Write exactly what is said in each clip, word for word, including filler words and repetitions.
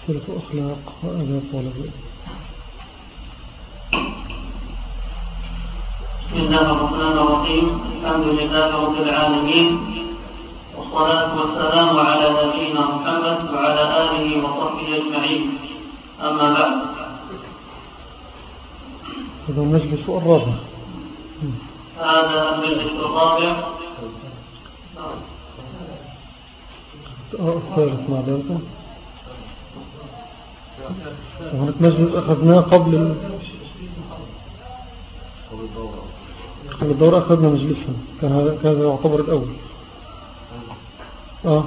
سلسلة أخلاق وآداب طالب العلم. بسم الله الرحمن الرحيم. الحمد لله رب العالمين، والصلاة والسلام على نبينا محمد وعلى آله وصحبه أجمعين. أما بعد، هذا المجلس الرابع. هذا المجلس الرابع الثالث مع ذلك. هناك مجلس أخذناه قبل ال... قبل الدورة أخذنا مجلسا، كان هذا كان يعتبر الأول. آه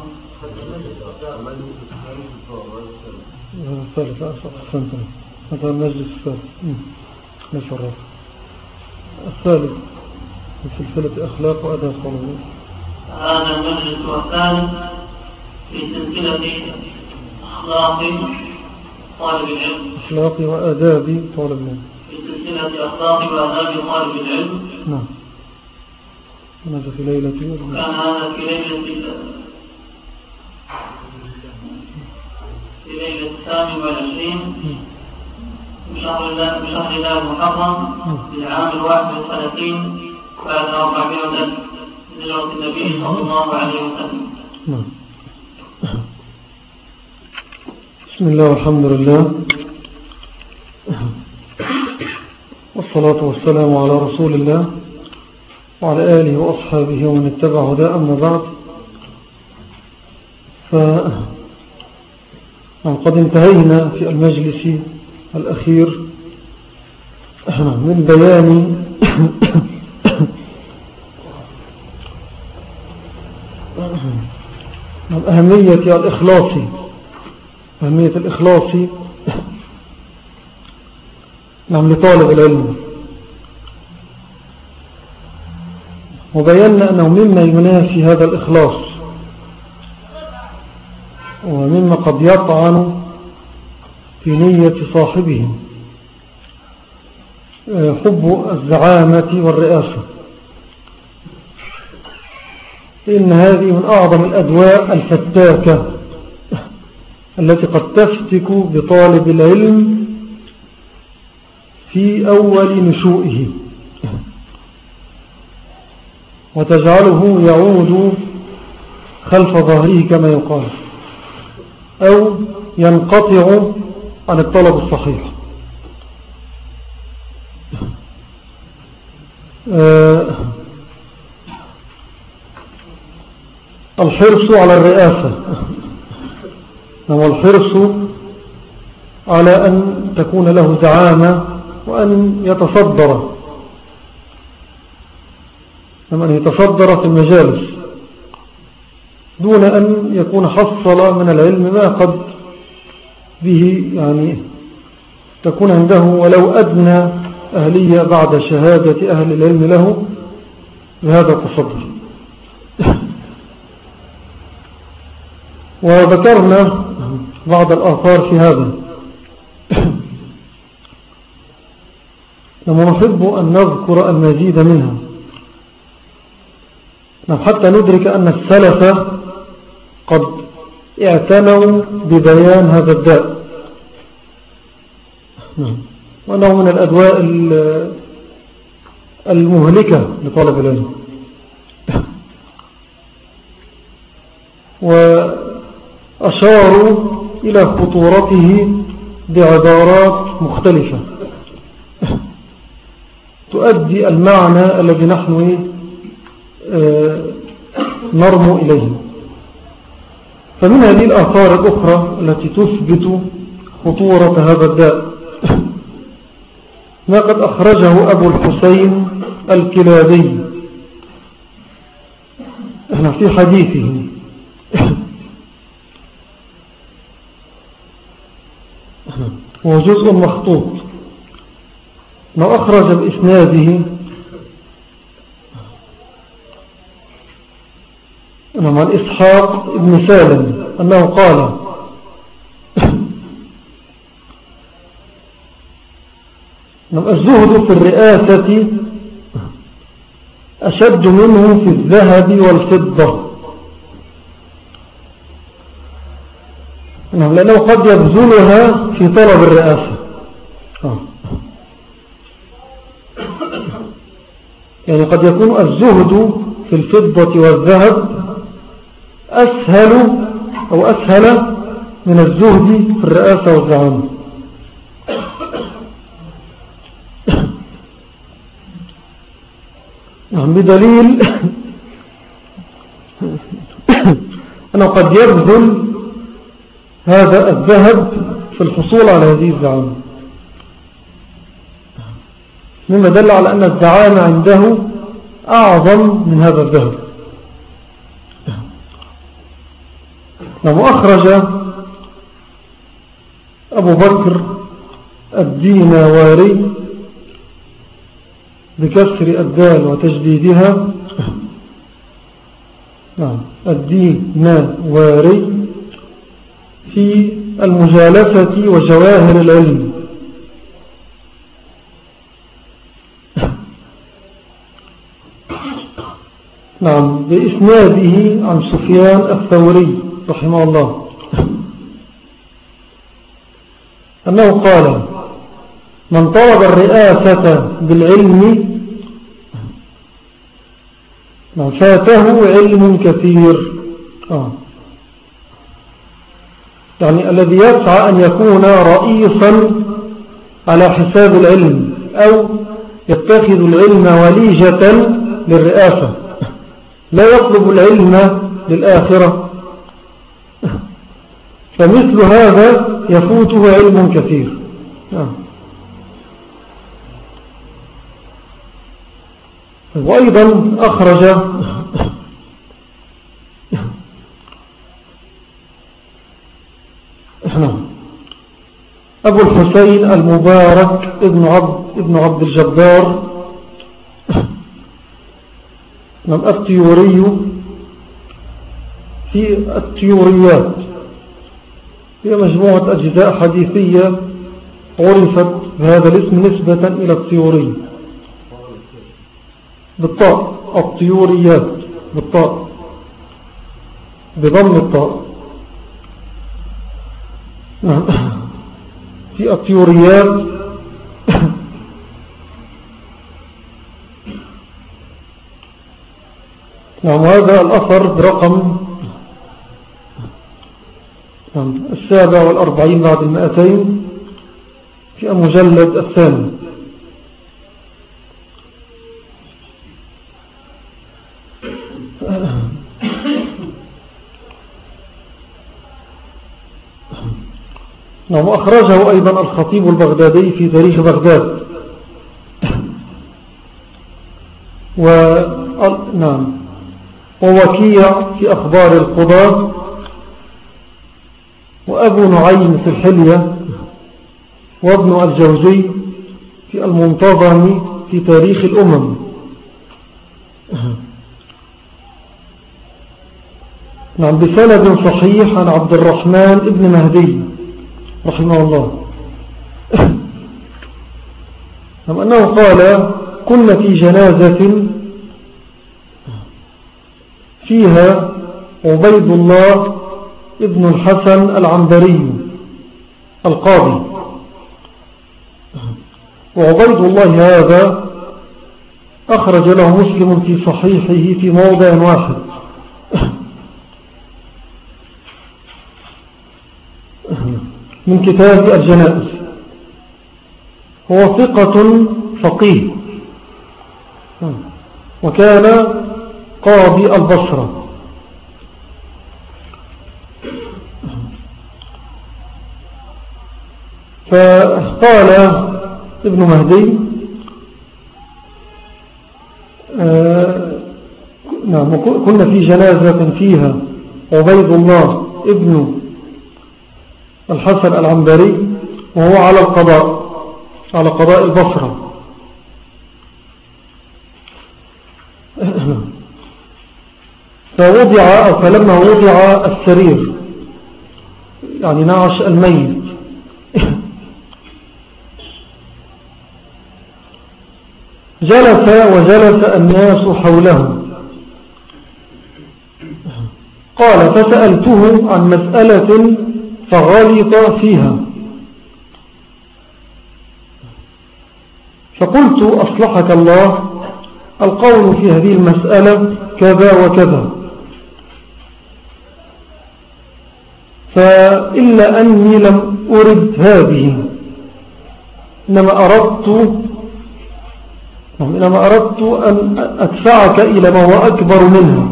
هذا الثالث. أحسنت، هذا المجلس الثالث ليس الرابع. الثالث في سلسلة أخلاق وأداب طالب العلم. هذا المجلس الثالث في سلسلة أخلاق طالب العلم. أخلاق وآداب طالب العلم. في سلسلة أخلاق وآداب طالب العلم. نعم. هذا في ليلة كان هذا في ليلة في ليلة الثامن والعشرين من شهر الله من شهر الله المحرم للعام الواحد والثلاثين بعد أربعمائة ألف من هجرة النبي صلى الله عليه وسلم. نعم. بسم الله والحمد لله، والصلاة والسلام على رسول الله وعلى آله وأصحابه ومن اتبع هداه. أما بعد، فقد انتهينا في المجلس الأخير من بيان أهمية الإخلاص أهمية الإخلاص نعم لطالب العلم، وبينا أنه مما ينافي هذا الإخلاص ومما قد يطعن في نية صاحبه حب الزعامة والرئاسة، إن هذه من أعظم الأدواء الفتاكة التي قد تفتك بطالب العلم في أول نشوئه وتجعله يعود خلف ظهره كما يقال، أو ينقطع عن الطلب الصحيح. أه الحرص على الرئاسة، والحرص على أن تكون له زعامة وأن يتصدر أن يتصدر في المجالس دون أن يكون حصل من العلم ما قد به يعني تكون عنده ولو أدنى أهلية بعد شهادة أهل العلم له بهذا التصدر. وذكرنا بعض الآثار في هذا، لما نحب أن نذكر المزيد منها حتى ندرك أن السلف قد اعتنوا ببيان هذا الداء، وأنه من الأدواء المهلكة لطالب العلم. وأشاروا إلى خطورته بعبارات مختلفة تؤدي المعنى الذي نحن نرمو إليه. فمن هذه الآثار الأخرى التي تثبت خطورة هذا الداء ما قد أخرجه أبو الحسين الكلابي في حديثه هو جزء مخطوط، ما أخرج بإسناده عن إسحاق ابن سالم أنه قال: الزهد في الرئاسة أشد منه في الذهب والفضة. نعم، لأنه قد يبذلها في طلب الرئاسة. آه. يعني قد يكون الزهد في الفضة والذهب أسهل أو أسهل من الزهد في الرئاسة والزعامة. نعم، بدليل أنه قد يبذل هذا الذهب في الحصول على هذه الزعامة، مما دل على أن الزعامة عنده أعظم من هذا الذهب. وأخرج أبو بكر الدينواري بكسر الدال وتجديدها، نعم، الدينواري في المجالسة وجواهر العلم، نعم، بإسناده عن سفيان الثوري رحمه الله أنه قال: من طلب الرئاسة بالعلم فاته علم كثير. آه. يعني الذي يسعى أن يكون رئيسا على حساب العلم أو يتخذ العلم وليجة للرئاسة، لا يطلب العلم للآخرة، فمثل هذا يفوته علم كثير. آه. وأيضا أخرج أبو الحسين المبارك ابن عبد, ابن عبد الجبار التيوري في التيوريات، هي مجموعة أجزاء حديثية عرفت بهذا الاسم نسبة إلى التيوري بالطاء، التيوريات بالطاء بضم الطاء. في التيوريات نعم، هذا الأثر برقم السابع والأربعين بعد المائتين في المجلد الثاني. نعم، وأخرجه أيضا الخطيب البغدادي في تاريخ بغداد. و نعم، ووكيع في أخبار القضاة، وأبو نعيم في الحلية، وابن الجوزي في المنتظم في تاريخ الأمم. نعم، بسند صحيح عن عبد الرحمن ابن مهدي رحمه الله نعم، أنه قال: كنا في جنازة فيها عبيد الله ابن الحسن العنبري القاضي، وعبيد الله هذا أخرج له مسلم في صحيحه في موضع واحد، من كتاب الجنائز. هو ثقة فقيه، وكان قاضي البصرة. فقال ابن مهدي: آه نعم، كنا في جنازة فيها عبيد الله ابن الحسن العنبري، وهو على القضاء على قضاء البصرة. فوضع أو فلما وضع السرير، يعني نعش الميت، جلس وجلس الناس حوله. قال: فسألته عن مسألة فغلط فيها. فقلت أصلحك الله، القول في هذه المسألة كذا وكذا، فإلا أني لم أرد هذه، إنما أردت إنما أردت أن أدفعك إلى ما هو أكبر منها.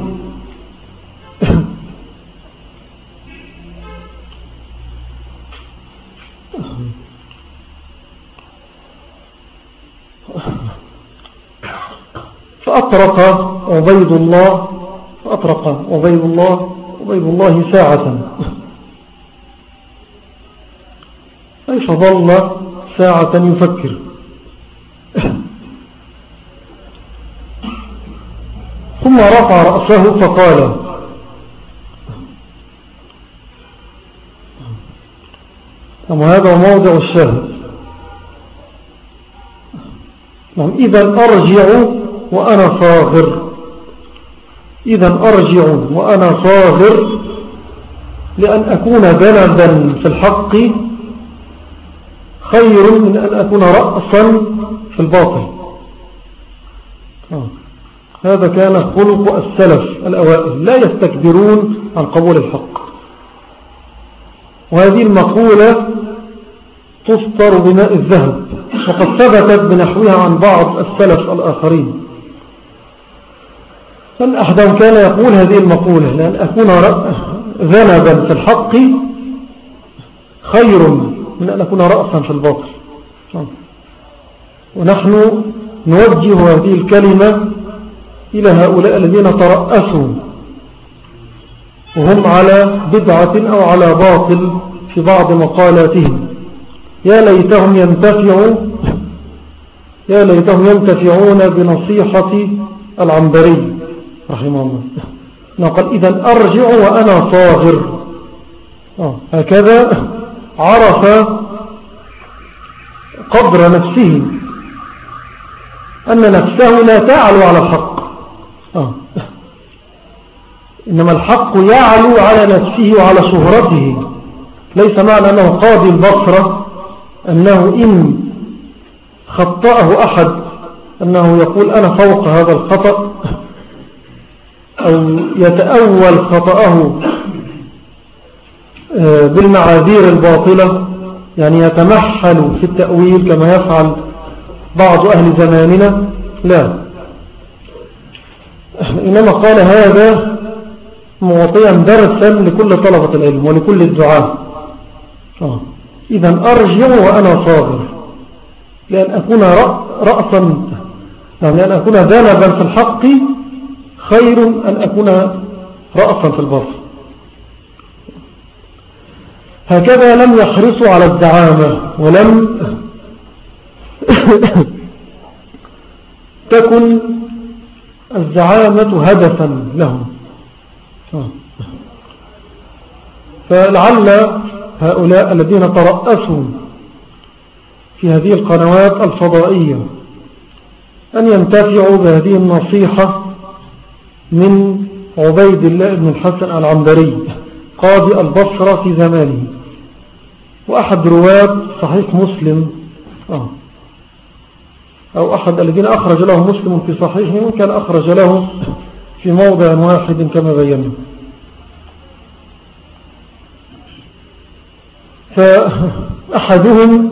فأطرق عبيد الله فأطرق عبيد الله عبيد الله ساعة، أي فظل ساعة يفكر. ثم رفع رأسه فقال: أما هذا موضع الشاهد. إذا أرجع وأنا صاغر، إذا أرجع وأنا صاغر لأن أكون ذنبا في الحق خير من أن أكون رأسا في الباطل. آه. هذا كان خلق السلف الأوائل، لا يستكبرون عن قبول الحق. وهذه المقولة تسطر بماء الذهب، وقد ثبتت بنحوها عن بعض السلف الآخرين. فأن أحدهم كان يقول هذه المقولة: لأن أكون ذنبا في الحق خير من أن أكون رأسا في الباطل. ونحن نوجه هذه الكلمة إلى هؤلاء الذين ترأسوا وهم على بدعة أو على باطل في بعض مقالاتهم. يا ليتهم ينتفعوا يا ليتهم ينتفعون بنصيحة العنبري رحمه الله. قال: إذن أرجع وأنا صاغر. آه. هكذا عرف قدر نفسه، أن نفسه لا تعلو على الحق. آه. إنما الحق يعلو على نفسه وعلى شهرته. ليس معنى أنه قاضي البصرة أنه إن خطأه أحد أنه يقول أنا فوق هذا الخطأ، أو يتأول خطأه بالمعاذير الباطلة، يعني يتمحل في التأويل كما يفعل بعض أهل زماننا. لا، إنما قال هذا معطيا درسا لكل طلبة العلم ولكل الدعاء. آه. إذن أرجع وأنا صابر، لأن أكون رأسا، يعني أن أكون ذنبا في الحق خير أن أكون رأسا في الباطل. هكذا لم يحرصوا على الزعامة، ولم تكن الزعامة هدفا لهم. فلعل هؤلاء الذين ترأسوا في هذه القنوات الفضائية أن ينتفعوا بهذه النصيحة من عبيد الله بن الحسن العنبري قاضي البصرة في زمانه، وأحد رواة صحيح مسلم، آه أو أحد الذين أخرج له مسلم في صحيحه، وكان أخرج له في موضع واحد كما بينا. فأحدهم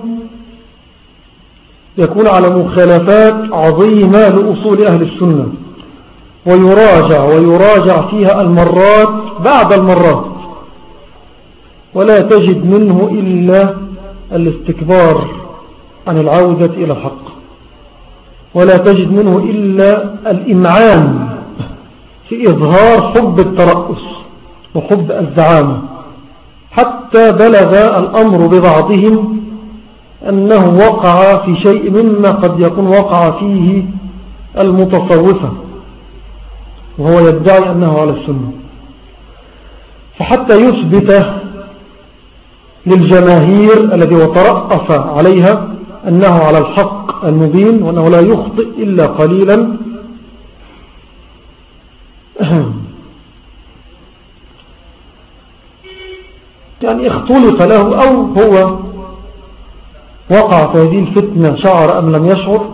يكون على مخالفات عظيمة لأصول أهل السنة، ويراجع ويراجع فيها المرات بعد المرات، ولا تجد منه إلا الاستكبار عن العودة إلى الحق، ولا تجد منه إلا الإمعان في إظهار حب الترأس وحب الزعامة، حتى بلغ الأمر ببعضهم أنه وقع في شيء مما قد يكون وقع فيه المتصوفة، وهو يدعي أنه على السنة. فحتى يثبت للجماهير الذي وترأس عليها أنه على الحق المبين، وأنه لا يخطئ إلا قليلا، يعني اختلط له أو هو وقع في هذه الفتنة شعر أم لم يشعر،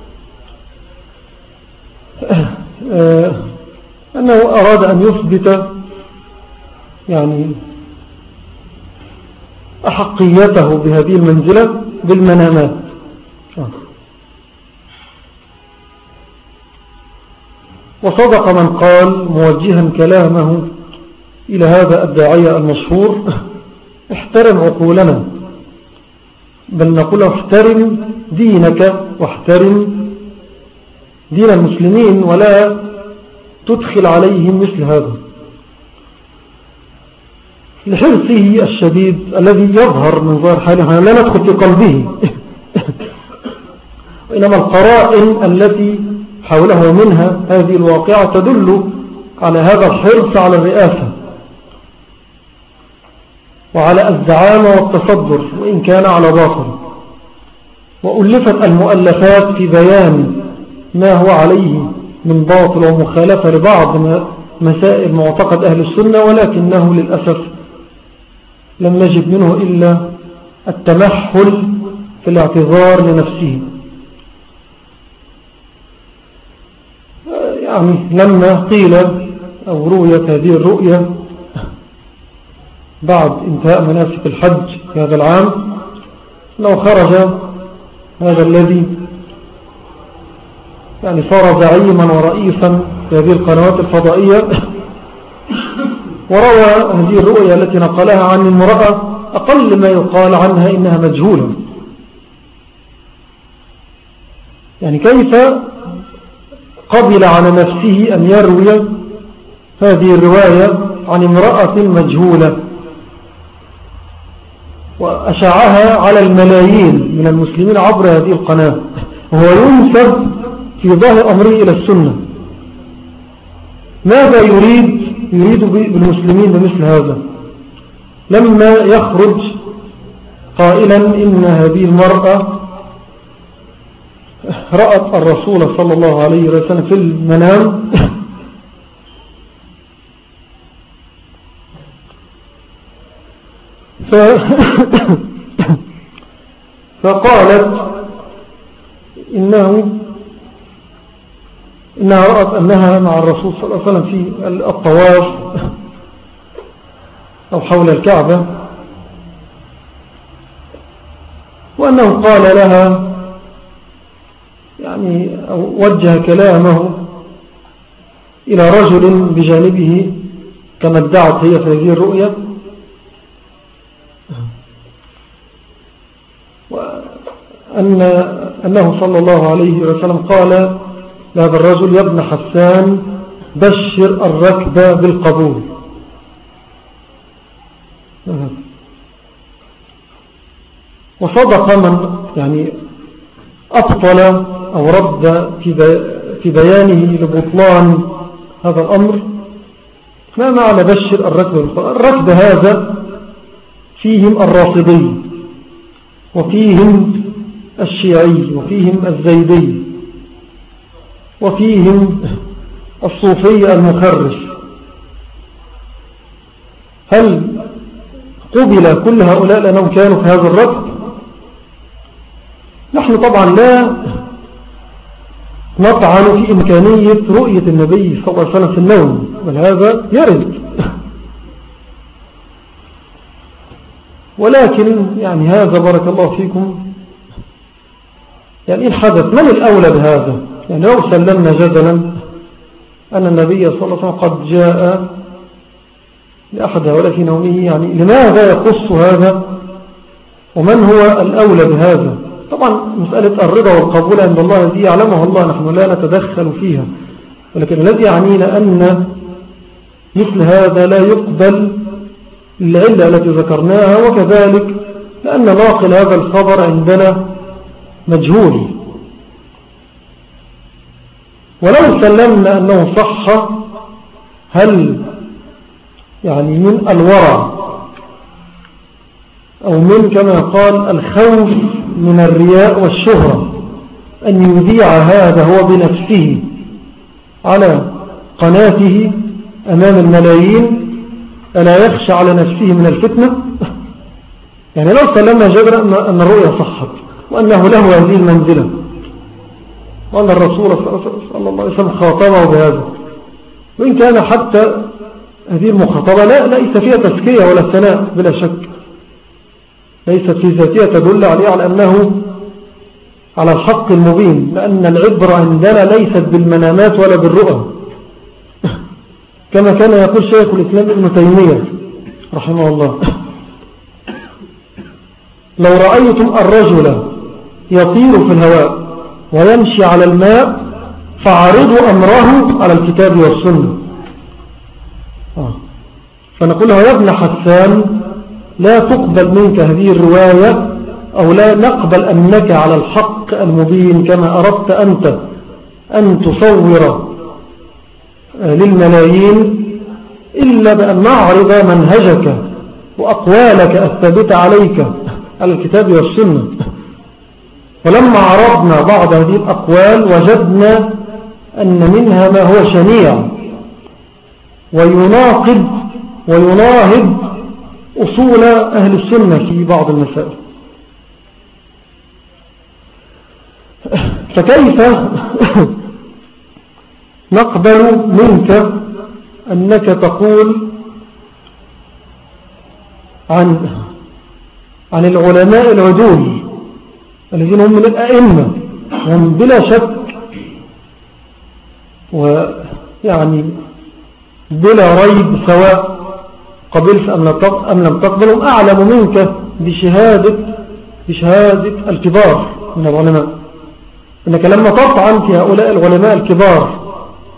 أنه أراد أن يثبت يعني أحقيته بهذه المنزلة بالمنامات. وصدق من قال موجها كلامه إلى هذا الداعية المشهور: احترم عقولنا، بل نقول احترم دينك واحترم دين المسلمين ولا تدخل عليهم مثل هذا، لحرصه الشديد الذي يظهر من ظاهر حاله، لا ندخل في قلبه وإنما القرائن التي حوله منها هذه الواقعة تدل على هذا الحرص على الرئاسة وعلى الزعامة والتصدر وإن كان على باطل. وألفت المؤلفات في بيان ما هو عليه من باطل ومخالفة لبعض مسائل معتقد أهل السنة، ولكنه للأسف لم نجد منه إلا التمحل في الاعتذار لنفسه. يعني لما قيل أو رويت هذه الرؤية بعد انتهاء مناسك الحج في هذا العام، لو خرج هذا الذي يعني صار زعيما ورئيسا في هذه القنوات الفضائية وروى هذه الرؤية التي نقلها عن المرأة أقل ما يقال عنها إنها مجهولة. يعني كيف قبل على نفسه أن يروي هذه الرواية عن امرأة مجهولة وأشعها على الملايين من المسلمين عبر هذه القناة، وهو ينسب في ظاهر أمره إلى السنة؟ ماذا يريد يريد بالمسلمين بمثل هذا لما يخرج قائلا إن هذه المرأة رأت الرسول صلى الله عليه وسلم في المنام ف... فقالت إنه إنها رأت أنها مع الرسول صلى الله عليه وسلم في الطواف أو حول الكعبة، وأنه قال لها يعني وجه كلامه إلى رجل بجانبه كما ادعت هي في هذه الرؤيا، وأن أنه صلى الله عليه وسلم قال لهذا الرجل: يا ابن حسان بشر الركب بالقبول. وصدق من يعني أبطل أو رد في بيانه لبطلان هذا الأمر. ما معنى بشر الركب بالقبول؟ الركب هذا فيهم الرافضي وفيهم الشيعي وفيهم الزيدي وفيهم الصوفي المخرف. هل قبل كل هؤلاء لأنهم كانوا في هذا الركب؟ نحن طبعا لا نطعن في إمكانية رؤية النبي صلى الله عليه وسلم في النوم، بل هذا يرد، ولكن يعني هذا بارك الله فيكم يعني إن حدث من الأولى بهذا؟ يعني لو سلمنا جدلا أن النبي صلى الله عليه وسلم قد جاء لأحد هؤلاء في نومه، يعني لماذا يقص هذا ومن هو الأولى بهذا؟ طبعا مسألة الرضا والقبول عند الله الذي يعلمه الله، نحن لا نتدخل فيها، ولكن الذي يعنينا أن مثل هذا لا يقبل العلة التي ذكرناها، وكذلك لأن ناقل هذا الخبر عندنا مجهول. ولو سلمنا أنه صح، هل يعني من الورع أو من كما قال الخوف من الرياء والشهرة أن يذيع هذا هو بنفسه على قناته أمام الملايين، ألا يخشى على نفسه من الفتنة؟ يعني لو سلمنا جبرا أن الرؤيا صحت وأنه له هذه المنزلة وأن الرسول صلى الله عليه وسلم خاطبه بهذا، وإن كان حتى هذه المخاطبة لا ليس فيها تزكية ولا ثناء بلا شك، ليست في ذاتها تدل عليه على أنه على الحق المبين، لأن العبرة عندنا ليست بالمنامات ولا بالرؤى كما كان يقول شيخ الإسلام ابن تيمية رحمه الله: لو رأيتم الرجل يطير في الهواء ويمشي على الماء فعرضوا أمره على الكتاب والسنة. آه. فنقول له: يا ابن حسان، لا تقبل منك هذه الرواية، أو لا نقبل أنك على الحق المبين كما أردت أنت أن تصور للملايين، إلا بأن نعرض منهجك وأقوالك الثابتة عليك على الكتاب والسنة. ولما عرضنا بعض هذه الأقوال وجدنا أن منها ما هو شنيع ويناقض ويناهض أصول أهل السنة في بعض المسائل، فكيف نقبل منك أنك تقول عن عن العلماء العدول الذين هم من الأئمة، هم بلا شك ويعني بلا ريب سواء قبلت أم لم تقبلهم أعلم منك بشهادة بشهادة الكبار من العلماء، إنك لما تطعن في هؤلاء العلماء الكبار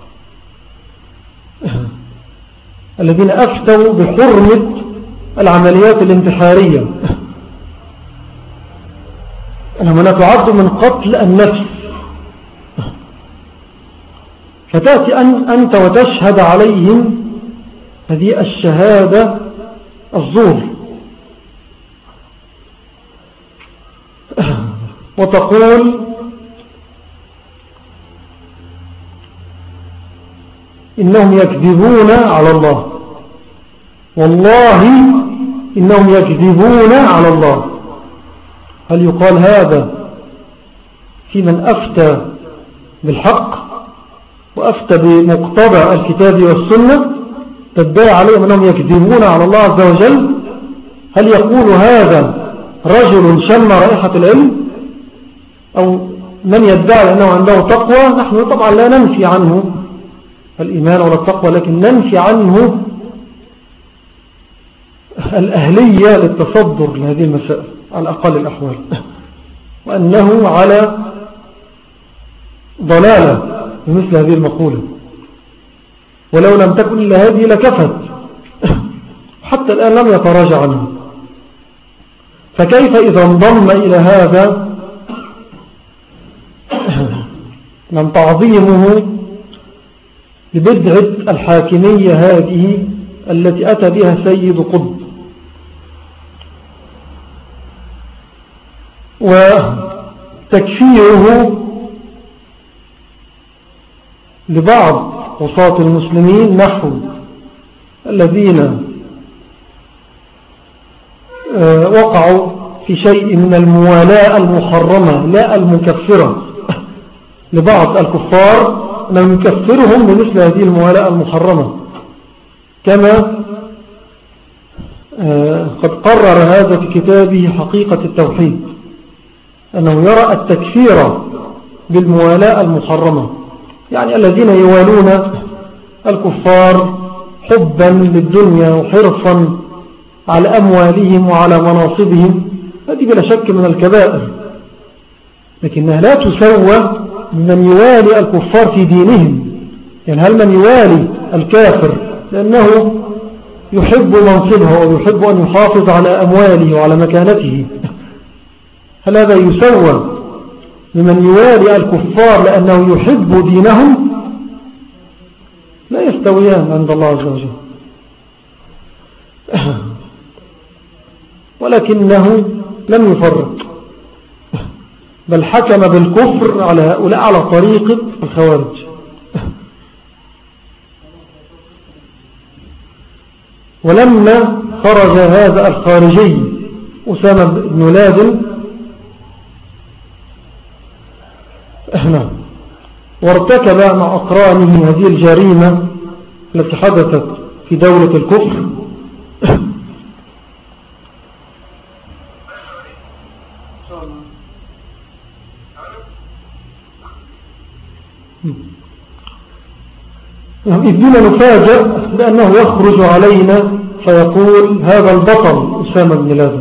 الذين أفتوا بحرمة العمليات الانتحارية أنهم لا تعد من قتل النفس، فتأتي أن أنت وتشهد عليهم هذه الشهادة الزور وتقول إنهم يكذبون على الله، والله إنهم يكذبون على الله. هل يقال هذا في من أفتى بالحق وأفتى بمقتضى الكتاب والسنة تدعي عليهم أنهم يكذبون على الله عز وجل؟ هل يقول هذا رجل شم رائحة العلم أو من يدعي أنه عنده تقوى؟ نحن طبعا لا ننفي عنه الإيمان ولا التقوى، لكن ننفي عنه الأهلية للتصدر لهذه المسائل على أقل الأحوال، وأنه على ضلالة بمثل هذه المقولة، ولو لم تكن إلا هذه لكفت، حتى الآن لم يتراجع عنه. فكيف إذا انضم إلى هذا من تعظيمه لبدعة الحاكمية هذه التي أتى بها سيد قطب، وتكفيره لبعض وساط المسلمين نحو الذين وقعوا في شيء من الموالاة المحرمة لا المكفرة لبعض الكفار، أنه يكفرهم بمثل هذه الموالاة المحرمة، كما قد قرر هذا في كتابه حقيقة التوحيد، أنه يرى التكفير بالموالاة المحرمة، يعني الذين يوالون الكفار حبا للدنيا وحرصا على أموالهم وعلى مناصبهم، هذه بلا شك من الكبائر، لكنها لا تسوى من يوالي الكفار في دينهم. يعني هل من يوالي الكافر لأنه يحب منصبه ويحب أن يحافظ على أمواله وعلى مكانته، هل هذا يسوى لمن يوالي الكفار لأنه يحب دينهم؟ لا يستويان عند الله عز وجل. ولكنه لم يفرق، بل حكم بالكفر على هؤلاء على طريقة الخوارج. ولما خرج هذا الخارجي أسامة بن لادن نعم وارتكب مع أقرانه هذه الجريمة التي حدثت في دولة الكفر إذ بنا نفاجأ بأنه يخرج علينا فيقول هذا البطل أسامة بن لادن.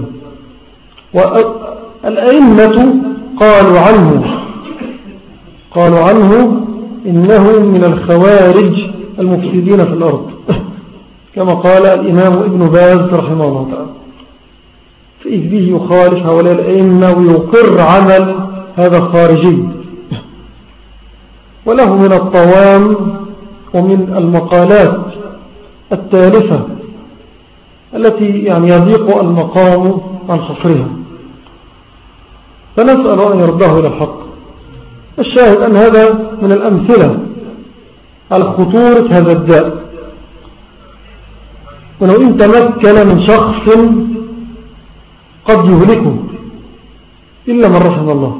والأئمة قالوا عنه قالوا عنه إنه من الخوارج المفسدين في الأرض كما قال الإمام ابن باز رحمه الله تعالى. فإذ به يخالف هؤلاء الأئمة ويقر عمل هذا الخارجي، وله من الطوام ومن المقالات التالفة التي يعني يضيق المقام عن حصرها، فنسأل أن يرضاه إلى الحق. الشاهد أن هذا من الأمثلة على خطورة هذا الداء، ولو إن تمكن من شخص قد يهلكه إلا من رحم الله.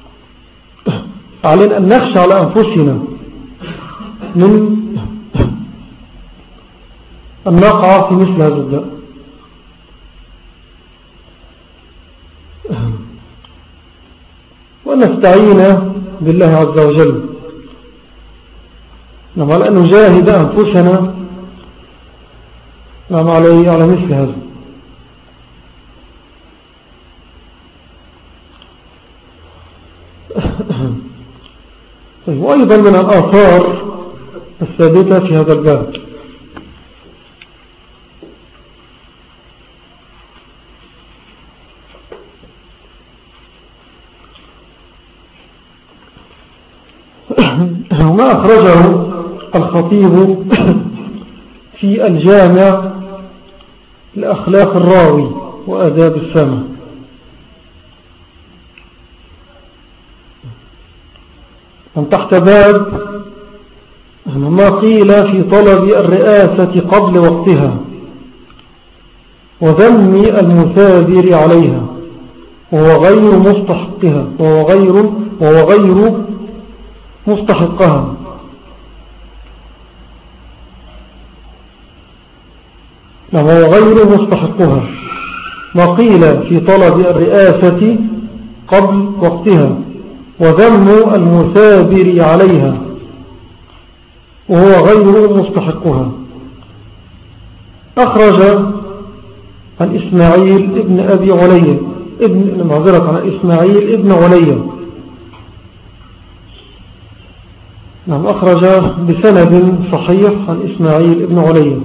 علينا أن نخشى على أنفسنا من أن نقع في مثل هذا الداء. وأن نستعين بالله عز وجل نعم على أن نجاهد أنفسنا نعم على على مثل هذا. طيب، وأيضا من الآثار الثابتة في هذا الباب ما أخرجه الخطيب في الجامع لأخلاق الراوي وآداب السامع من تحت باب ما قيل في طلب الرئاسة قبل وقتها وذم المثابر عليها وهو غير مستحقها وهو غير, وهو غير مستحقها. وهو غير مستحقها ما قيل في طلب الرئاسة قبل وقتها وذم المثابر عليها وهو غير مستحقها. أخرج عن إسماعيل ابن أبي علي ابن معذرة عن إسماعيل ابن علي نعم أخرج بسند صحيح عن إسماعيل ابن علي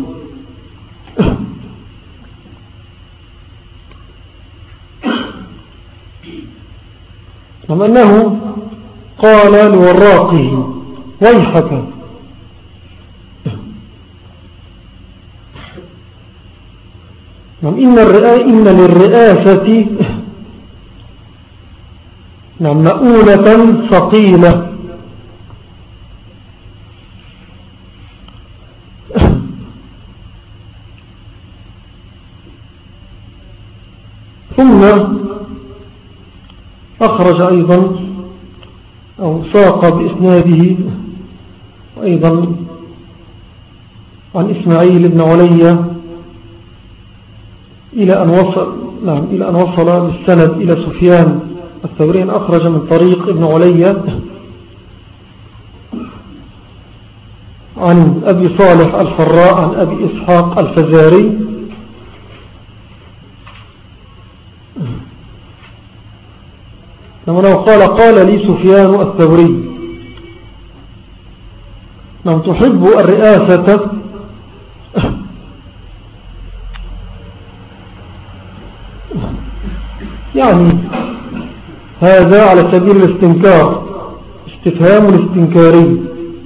نعم أنه قال لوراقه ويحك نعم إن, إن للرئاسة نعم مؤونة ثقيلة ثم أخرج أيضا أو ساق بإسناده أيضا عن إسماعيل بن علي إلى أن وصل نعم إلى أن وصل بالسند إلى سفيان الثوري. أخرج من طريق ابن علي عن أبي صالح الفراء عن أبي إسحاق الفزاري لما قال قال لي سفيان الثوري نعم تحب الرئاسة يعني هذا على سبيل الاستنكار استفهام الاستنكاري.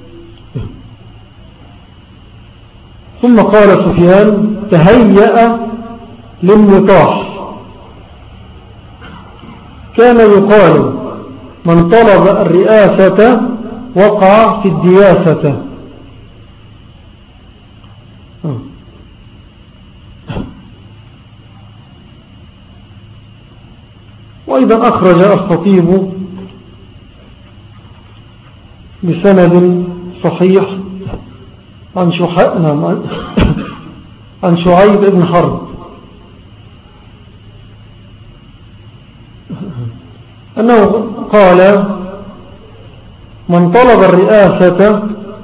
ثم قال سفيان تهيأ للنطاح كان يقال من طلب الرئاسة وقع في الدياسة. وأيضا أخرج الخطيب بسند صحيح عن شحاء نعم عن شعيب بن حرب أنه قال: من طلب الرئاسة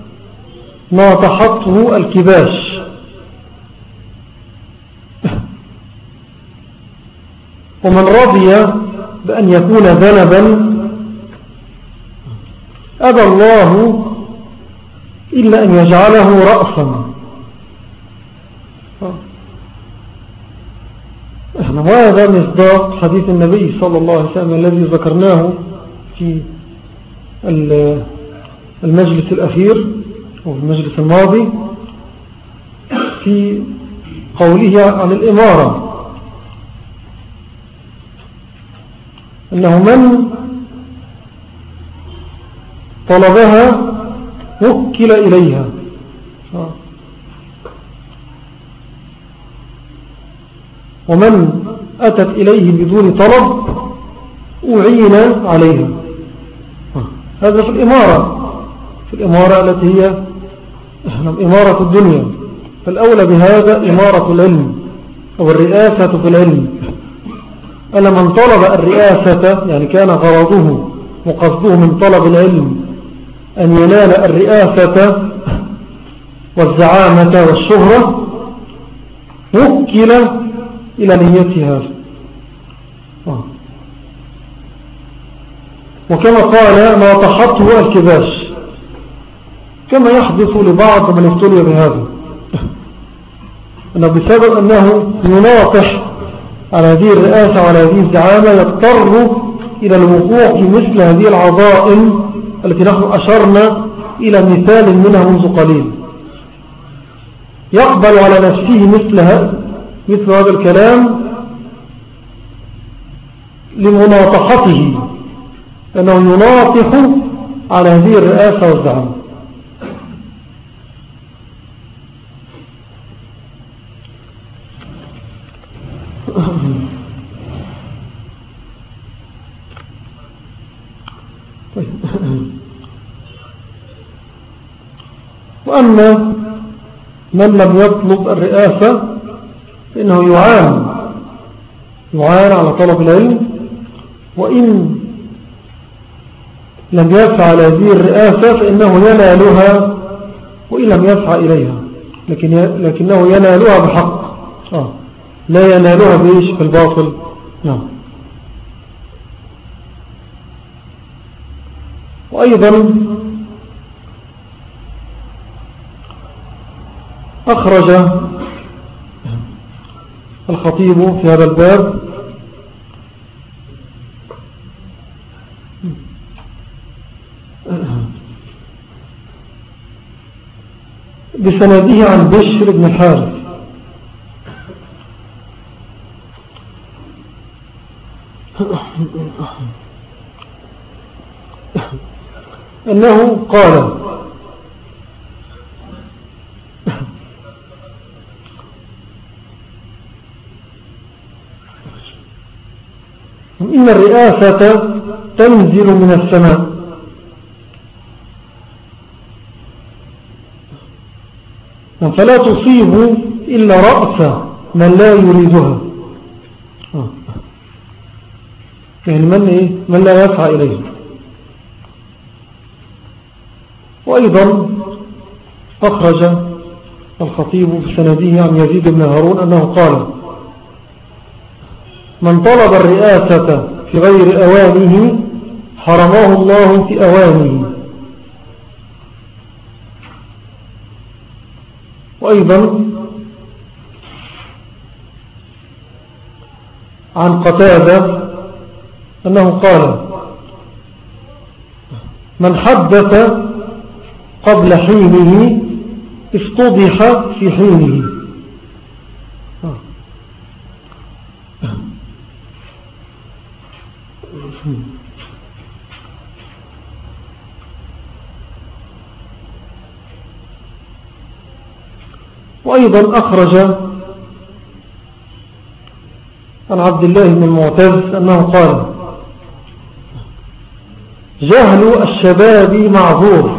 ناطحته الكباش، ومن رضي بأن يكون ذنبا أبى الله إلا أن يجعله رأسا. وهذا مصداق حديث النبي صلى الله عليه وسلم الذي ذكرناه في المجلس الأخير أو المجلس الماضي في قوله عن الإمارة، أنه من طلبها وكل إليها، ومن أتت إليه بدون طلب أعين عليها. هذا في الإمارة، في الإمارة التي هي إمارة الدنيا، فالأولى بهذا إمارة العلم أو الرئاسة في العلم. ألا من طلب الرئاسة يعني كان غرضه وقصده من طلب العلم أن ينال الرئاسة والزعامة والشهرة وكل إلى نيتها. وكما قال: ناطحته الكباش، كما يحدث لبعض من ابتلي بهذا، أنه بسبب أنه يناطح على هذه الرئاسة وعلى هذه الزعامة يضطر إلى الوقوع في مثل هذه العظائم التي نحن أشرنا إلى مثال منها منذ قليل. يقبل على نفسه مثل مثل هذا الكلام لمناطحته، أنه يناطح على هذه الرئاسة والزعامة. وأما من لم يطلب الرئاسة فإنه يعان يعان على طلب العلم، وإن لم يسعى على هذه الرئاسة فإنه ينالها وإن لم يسعى إليها، لكن لكنه ينالها بحق، آه. لا ينالها بإيش؟ بالباطل. نعم. وأيضا أخرج الخطيب في هذا الباب بسنده عن بشر بن الحارث أنه قال: إن الرئاسة تنزل من السماء فلا تصيب إلا رأس من لا يريدها، يعني من, إيه؟ من لا يسعى إليه. وأيضا أخرج الخطيب بسنده عن يزيد بن هارون أنه قال: من طلب الرئاسة في غير أوانه حرمه الله في أوانه. وأيضا عن قتادة أنه قال: من حدث قبل حينه افتضح في حينه. وأيضا أخرج عن عبد الله بن المعتز أنه قال: جهل الشباب معذور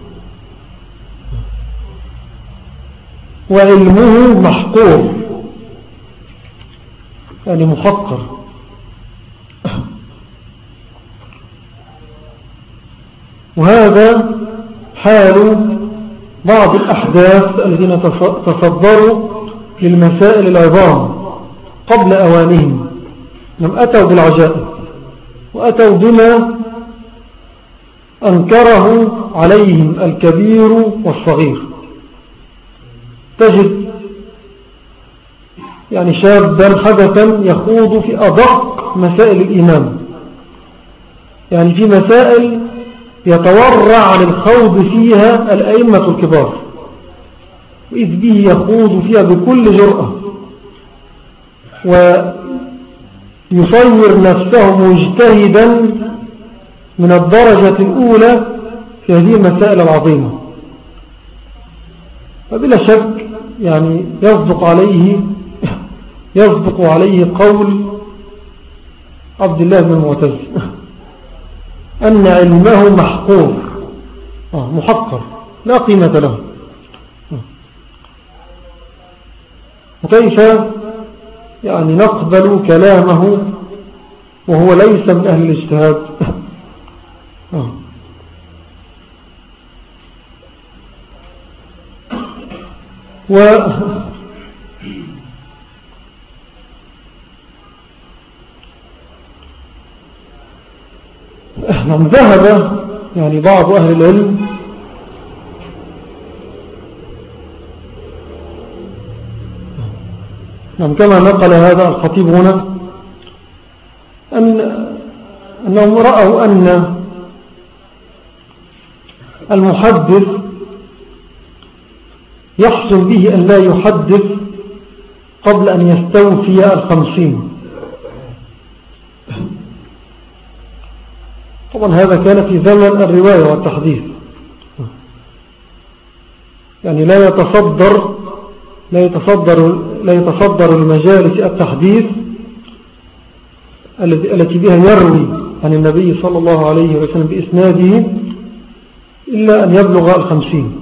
وعلمه محقور، يعني محقر. وهذا حال بعض الأحداث الذين تصدروا للمسائل العظام قبل أوانهم، لم أتوا بالعجائب وأتوا بما أنكره عليهم الكبير والصغير. تجد يعني شابا حدثا يخوض في أدق مسائل الإيمان، يعني في مسائل يتورع عن الخوض فيها الأئمة الكبار، وإذ به يخوض فيها بكل جرأة ويصير نفسه مجتهدا من الدرجة الأولى في هذه المسائل العظيمة. فبلا شك يعني يصدق عليه يصدق عليه قول عبد الله بن معتز أن علمه محقور محقر لا قيمة له. وكيف يعني نقبل كلامه وهو ليس من أهل الاجتهاد؟ و نعم ذهب يعني بعض أهل العلم نعم كما نقل هذا الخطيب هنا أن أنهم رأوا أن المحدث يحسن به أن لا يحدث قبل أن يستوفي الخمسين. طبعا هذا كان في زمن الرواية والتحديث، يعني لا يتصدر لا يتصدر لا يتصدر المجالس التحديث التي بها يروي عن النبي صلى الله عليه وسلم بإسناده إلا أن يبلغ الخمسين.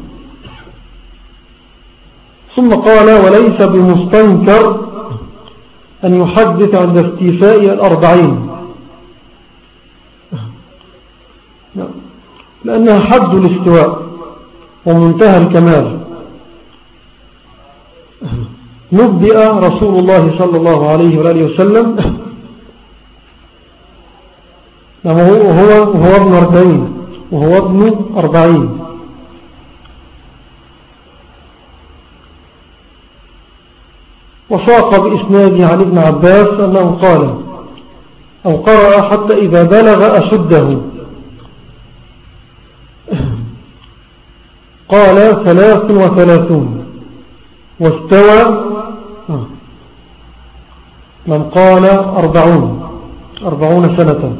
ثم قال وليس بمستنكر أن يحدث عند استيفاء الأربعين، لأنها حد الاستواء ومنتهى الكمال. نبئ رسول الله صلى الله عليه وآله وسلم وهو, وهو ابن أربعين وهو ابن أربعين وساق بإسناده عن ابن عباس أنه قال أو قرأ حتى إذا بلغ أشده قال ثلاث وثلاثون واستوى من قال أربعون أربعون سنة.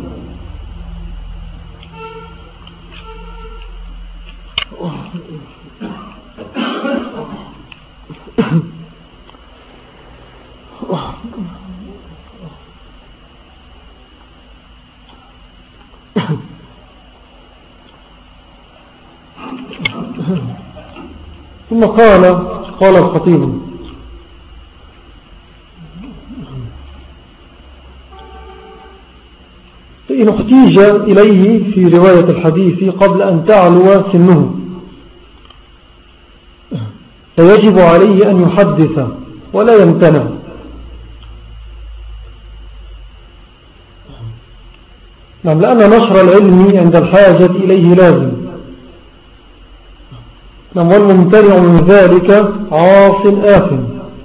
ثم قال قال الخطيب فإن احتيج إليه في رواية الحديث قبل أن تعلو سنه فيجب عليه أن يحدث ولا يمتنع. نعم لأن نشر العلم عند الحاجة إليه لازم. نعم والممتنع من ذلك عاص آثم.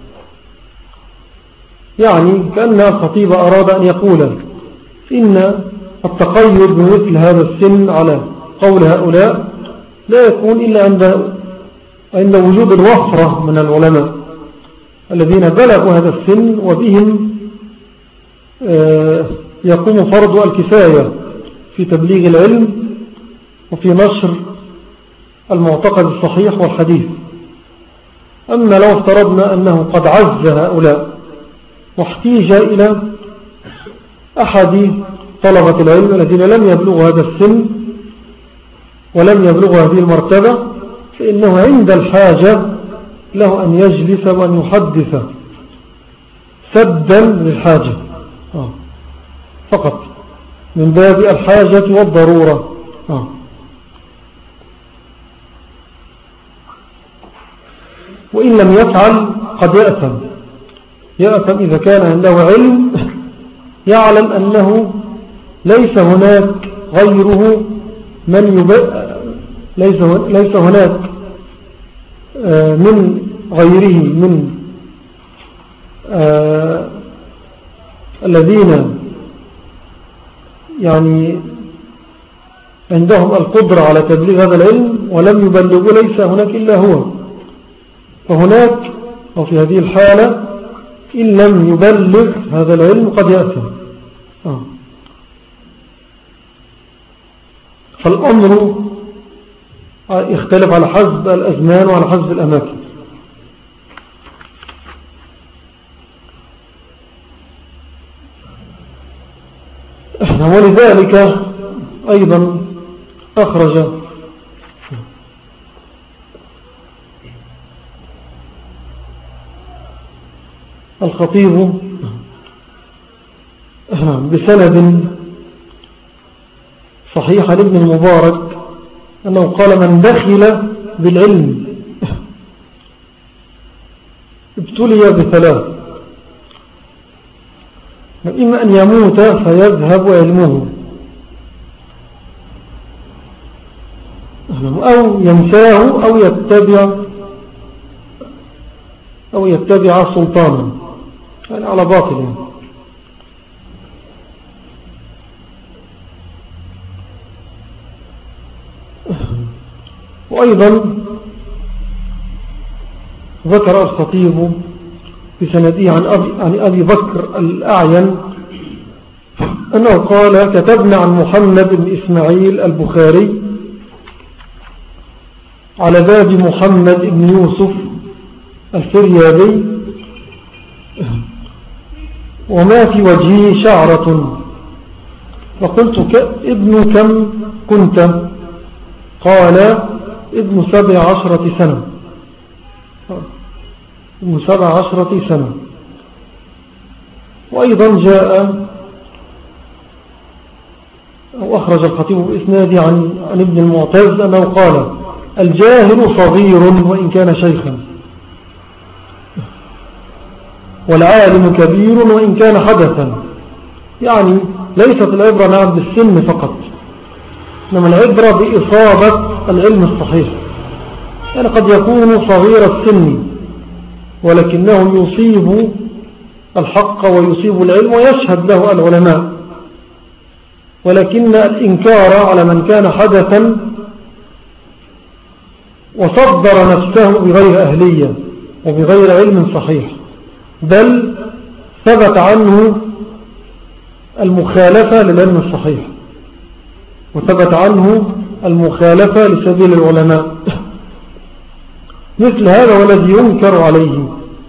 يعني كأن الخطيب أراد أن يقول إن التقيد بمثل هذا السن على قول هؤلاء لا يكون إلا عند عند وجود الوفرة من العلماء الذين بلغوا هذا السن وبهم يقوم فرض الكفاية في تبليغ العلم وفي نشر المعتقد الصحيح والحديث. أما لو افترضنا أنه قد عز هؤلاء واحتيج إلى أحد طلبة العلم الذين لم يبلغوا هذا السن ولم يبلغ هذه المرتبة فإنه عند الحاجة له أن يجلس وأن يحدث سدا للحاجة آه. فقط من باب الحاجة والضرورة آه. وإن لم يفعل قد يأثم يأثم إذا كان عنده علم يعلم أنه ليس هناك غيره من يبقى ليس ليس هناك من غيره من آه الذين يعني عندهم القدرة على تبليغ هذا العلم ولم يبلغوا ليس هناك إلا هو. فهناك أو في هذه الحالة إن لم يبلغ هذا العلم قد يأثم آه. فالأمر يختلف على حسب الأزمان وعلى حسب الأماكن. ولذلك أيضا أخرج الخطيب بسند صحيح عن ابن المبارك أنه قال من دخل بالعلم ابتلي بثلاث إما أن يموت فيذهب علمه أو ينساه أو يتبع أو يتبع سلطانا يعني على باطل يعني. وأيضا ذكر الخطيب بسنده عن أبي, عن أبي بكر الأعين أنه قال كتبنا عن محمد بن إسماعيل البخاري على باب محمد بن يوسف الفريابي وما في وجهه شعرة فقلت ابن كم كنت قال ابن سبع عشرة سنة ابن سبع عشرة سنة. وأيضا جاء أو أخرج الخطيب بإسناده عن, عن ابن المعتز أنه قال الجاهل صغير وإن كان شيخا والعالم كبير وإن كان حدثا. يعني ليست العبرة نعم بالسن فقط إنما العبرة بإصابة العلم الصحيح. يعني قد يكون صغير السن ولكنه يصيب الحق ويصيب العلم ويشهد له العلماء ولكن الإنكار على من كان حدثا وصدر نفسه بغير أهلية وبغير علم صحيح بل ثبت عنه المخالفة للعلم الصحيح وثبت عنه المخالفة لسبيل العلماء مثل هذا والذي ينكر عليه.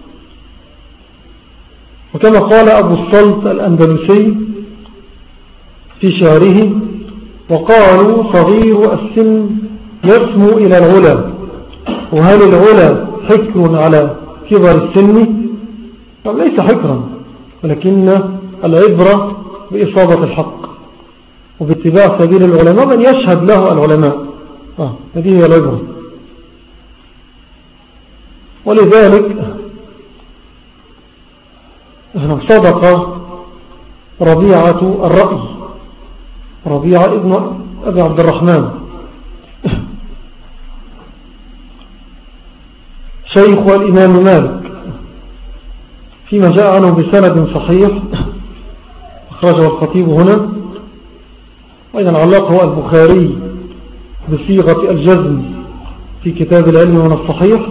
وكما قال أبو الصلت الأندلسي في شعره وقالوا صغير السن يسمو إلى العلا وهل العلا حكر على كبر السن؟ ليس حكرا ولكن العبرة بإصابة الحق وباتباع سبيل العلماء من يشهد له العلماء آه. هذه هي العبرة. ولذلك صدق ربيعة الرأي ربيعة ابن أبي عبد الرحمن شيخ الإمام مالك فيما جاء عنه بسند صحيح أخرجه الخطيب هنا وإذن علقه البخاري بصيغة الجزم في كتاب العلم من الصحيح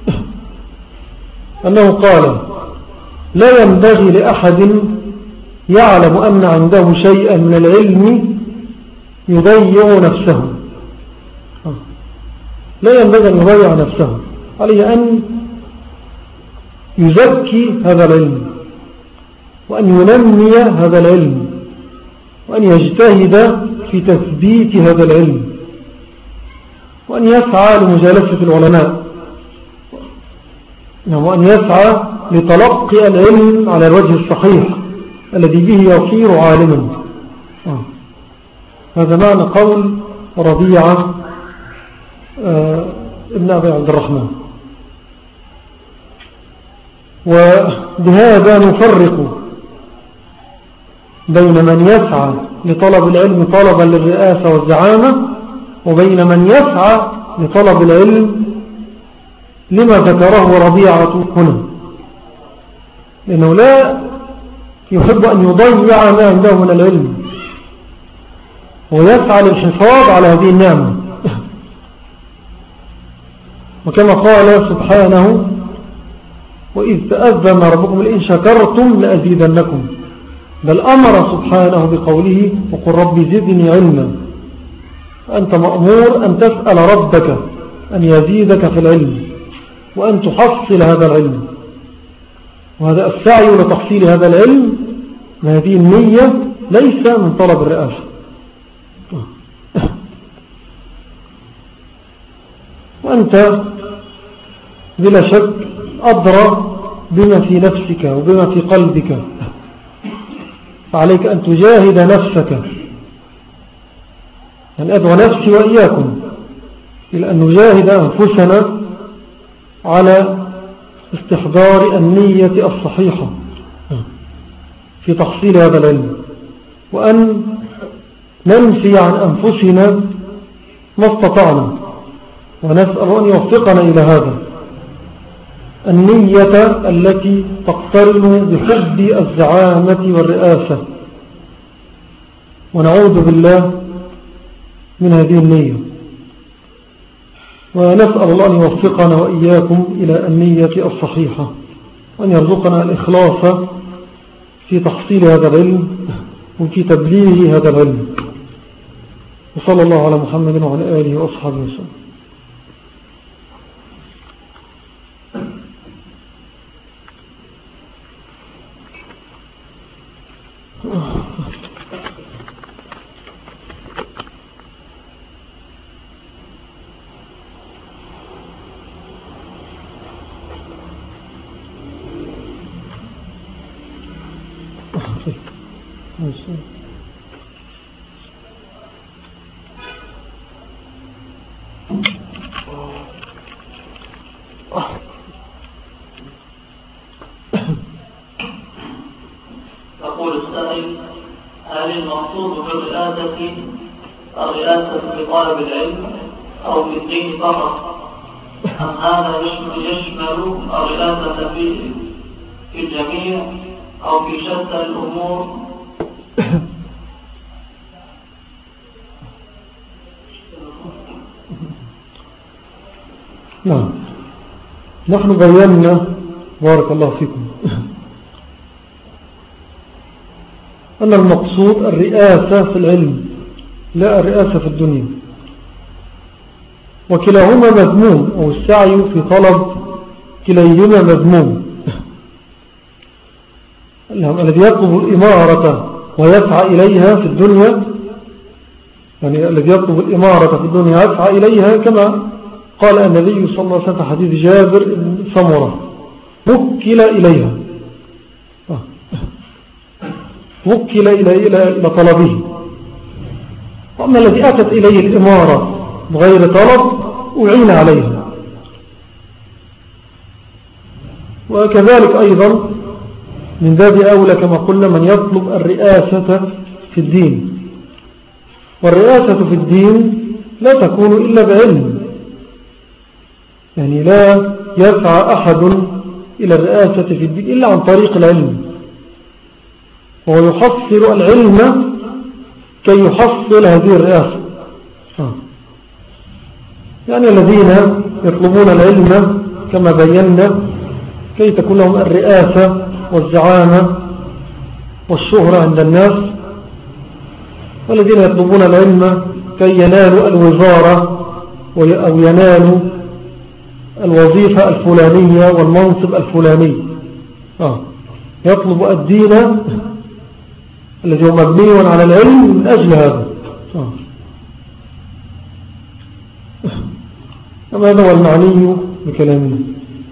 أنه قال لا ينبغي لأحد يعلم أن عنده شيئا من العلم يضيع نفسه لا ينبغي أن يضيع نفسه عليه أن يزكي هذا العلم وأن ينمي هذا العلم وأن يجتهد في تثبيت هذا العلم وأن يسعى لمجالسة العلماء، وأن يسعى لتلقي العلم على الوجه الصحيح الذي به يصير عالما. آه. هذا معنى قول ربيعة آه ابن أبي عبد الرحمن. وبهذا نفرق بين من يسعى لطلب العلم طلبا للرئاسة والزعامة، وبين من يسعى لطلب العلم لما ذكره ربيعة هنا، لأنه لا يحب أن يضيع ما عنده من العلم، ويسعى للحفاظ على هذه النعمة. وكما قال سبحانه: وإذ تأذن ربكم لئن شكرتم لأزيدنكم، بل أمر سبحانه بقوله: وقل رب زدني علما. أنت مأمور أن تسأل ربك أن يزيدك في العلم وأن تحصل هذا العلم، وهذا السعي لتحصيل هذا العلم هذه النية ليس من طلب الرئاسة. وأنت بلا شك أدرى بما في نفسك وبما في قلبك، فعليك أن تجاهد نفسك. يعني أدعو نفسي وإياكم إلى أن نجاهد أنفسنا على استحضار النية الصحيحة في تحصيل هذا العلم، وأن ننفي عن أنفسنا ما استطعنا، ونسأل أن يوفقنا إلى هذا النية التي تقترن بحب الزعامة والرئاسة، ونعوذ بالله من هذه النية. ونسأل الله أن يوفقنا وإياكم إلى النية الصحيحة، وأن يرزقنا الإخلاص في تحصيل هذا العلم وفي تبليغ هذا العلم. وصلى الله على محمد وعلى آله وأصحابه وسلم. يقول السائل: هل المقصود بالرئاسة الرئاسة في طلب العلم أو في الدين فقط، أم هذا يشمل الرئاسة في في الجميع أو في شتى الأمور؟ نعم، نحن بينا بارك الله فيكم أن المقصود الرئاسة في العلم لا الرئاسة في الدنيا، وكلاهما مذموم، أو السعي في طلب كليهما مذموم. الذي يطلب الإمارة ويسعى إليها في الدنيا، يعني الذي يطلب الإمارة في الدنيا يسعى إليها، كما قال النبي صلى الله عليه وسلم في حديث جابر بن سمرة: وكل إليها، وكل إلى إلى طلبه. وأما الذي أتت إليه الإمارة بغير طلب أعين عليها. وكذلك أيضا من باب أولى كما قلنا من يطلب الرئاسة في الدين، والرئاسة في الدين لا تكون إلا بعلم، يعني لا يسعى أحد إلى الرئاسة في الدين إلا عن طريق العلم، وهو يحصل العلم كي يحصل هذه الرئاسة. يعني الذين يطلبون العلم كما بينا كي تكون لهم الرئاسة والزعامة والشهرة عند الناس، والذين يطلبون العلم كي ينالوا الوزارة أو ينالوا الوظيفة الفلانية والمنصب الفلاني. آه. يطلب الدين الذي هو مبني على العلم من أجل هذا. آه. هذا هو المعني بكلامنا.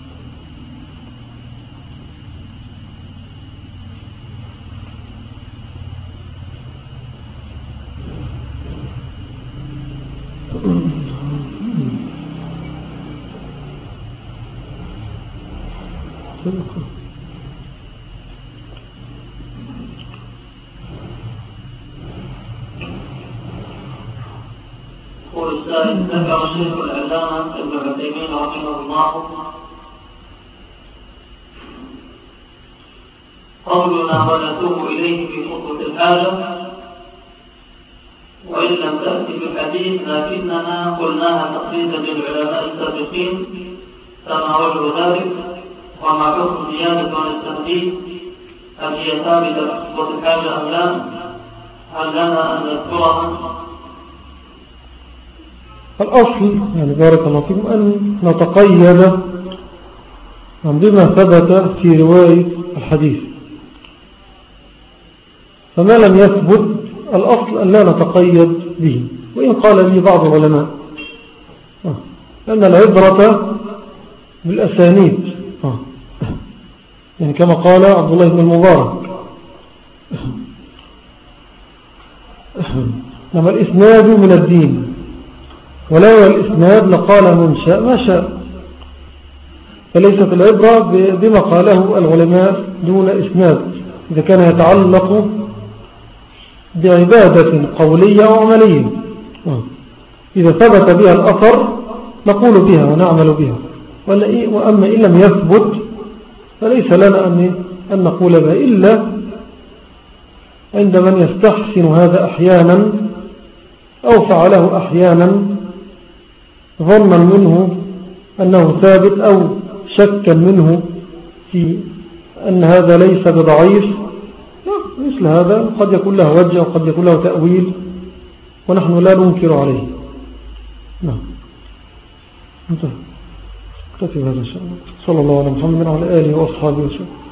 ذكر الشيخ العلامة ابن عثيمين رحمه الله قولنا ونتوب إليه في خطوة الحاجة وإن لم تأتي بالحديث لكننا قلناها تقليدا للعلماء السابقين فما وجه ذلك وما حكم زيادة عن التقليد هل هي ثابتة في خطوة الحاجة أم لا؟ هل لنا أن نذكرها؟ الأصل يعني بارك الله فيكم أن نتقيد بما ثبت في رواية الحديث، فما لم يثبت الأصل أن لا نتقيد به، وإن قال به بعض العلماء لأن العبرة بالأسانيد، يعني كما قال عبد الله بن المبارك لما الإسناد من الدين ولو الإسناد لقال من شاء ما شاء، فليست العبرة بما قاله العلماء دون إسناد إذا كان يتعلق بعبادة قولية وعملية، إذا ثبت بها الأثر نقول بها ونعمل بها، وأما إن لم يثبت فليس لنا أن نقول بها إلا عند من يستحسن هذا أحيانا أو فعله أحيانا ظنا منه أنه ثابت أو شكا منه في أن هذا ليس بضعيف، مثل هذا قد يكون له وجه وقد يكون له تأويل ونحن لا ننكر عليه. نعم انتهى. اكتفي بهذا إن شاء الله. صلى الله على محمد وعلى آله وأصحابه وسلم.